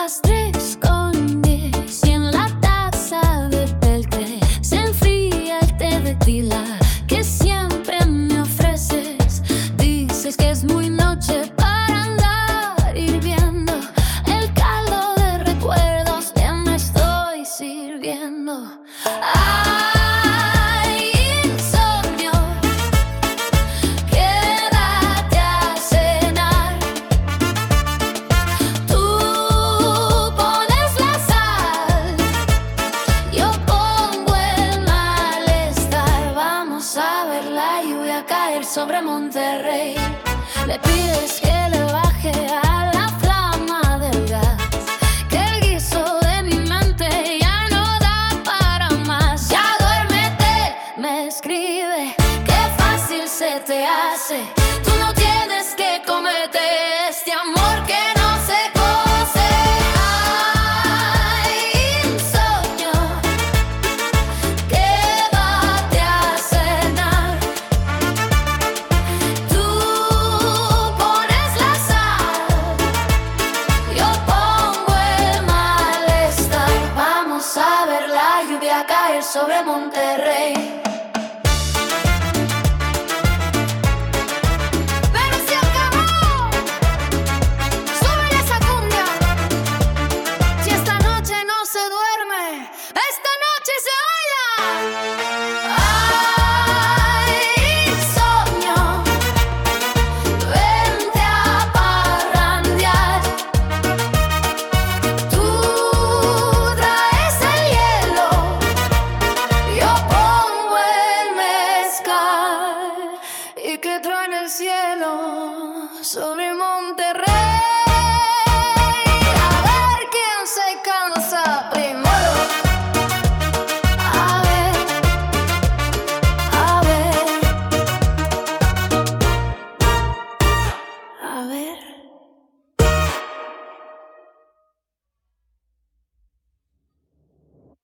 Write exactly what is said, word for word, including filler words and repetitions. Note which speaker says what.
Speaker 1: las tres con diez y en la taza del té se enfría el té de tila que siempre me ofreces. Dices que es muy noche para andar hirviendo el caldo de recuerdos que me estoy sirviendo. Ay, insomnio, quédate a cenar. Tú pones la sal, yo pongo el malestar. Vamos a ver la lluvia caer sobre Monterrey. Le pides que le baje a la flama del gas, que el guiso de mi mente ya no da para más. Ya duérmete, me escribe, qué fácil se te hace. Tú no tienes que comerte este amor que no se cose. Ay, insomnio, quédate a cenar. Tú pones la sal, yo pongo el malestar. Vamos a ver la lluvia caer sobre Monterrey.